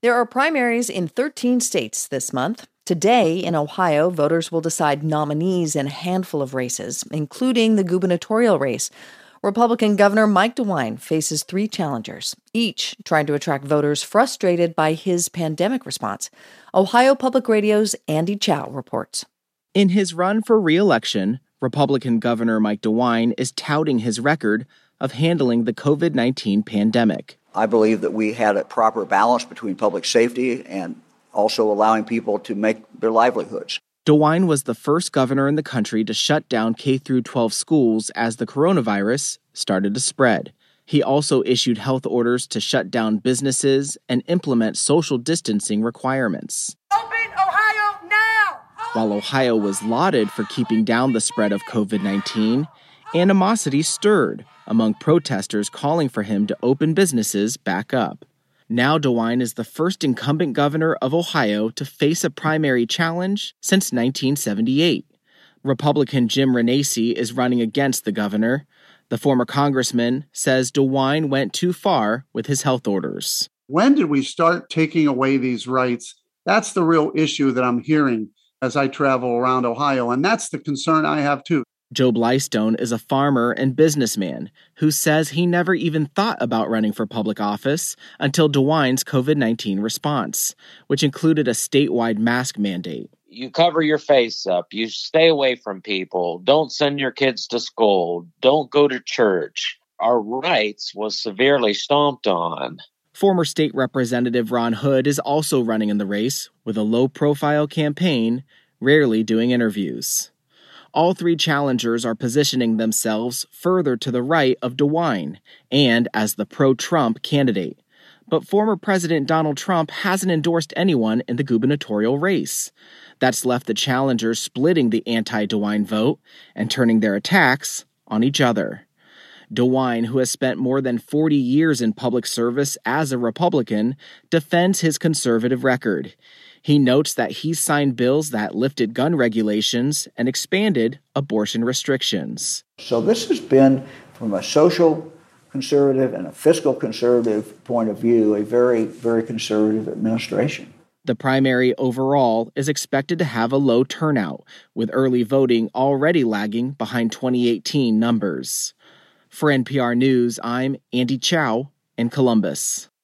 There are primaries in 13 states this month. Today, in Ohio, voters will decide nominees in a handful of races, including the gubernatorial race. Republican Governor Mike DeWine faces 3 challengers, each trying to attract voters frustrated by his pandemic response. Ohio Public Radio's Andy Chow reports. In his run for re-election, Republican Governor Mike DeWine is touting his record of handling the COVID-19 pandemic. I believe that we had a proper balance between public safety and also allowing people to make their livelihoods. DeWine was the first governor in the country to shut down K-12 schools as the coronavirus started to spread. He also issued health orders to shut down businesses and implement social distancing requirements. Open Ohio now! While Ohio was lauded for keeping down the spread of COVID-19, animosity stirred among protesters calling for him to open businesses back up. Now DeWine is the first incumbent governor of Ohio to face a primary challenge since 1978. Republican Jim Renacci is running against the governor. The former congressman says DeWine went too far with his health orders. When did we start taking away these rights? That's the real issue that I'm hearing as I travel around Ohio, and that's the concern I have too. Joe Blystone is a farmer and businessman who says he never even thought about running for public office until DeWine's COVID-19 response, which included a statewide mask mandate. You cover your face up. You stay away from people. Don't send your kids to school. Don't go to church. Our rights was severely stomped on. Former State Representative Ron Hood is also running in the race with a low-profile campaign, rarely doing interviews. All 3 challengers are positioning themselves further to the right of DeWine and as the pro-Trump candidate. But former President Donald Trump hasn't endorsed anyone in the gubernatorial race. That's left the challengers splitting the anti-DeWine vote and turning their attacks on each other. DeWine, who has spent more than 40 years in public service as a Republican, defends his conservative record. He notes that he signed bills that lifted gun regulations and expanded abortion restrictions. So this has been, from a social conservative and a fiscal conservative point of view, a very, very conservative administration. The primary overall is expected to have a low turnout, with early voting already lagging behind 2018 numbers. For NPR News, I'm Andy Chow in Columbus.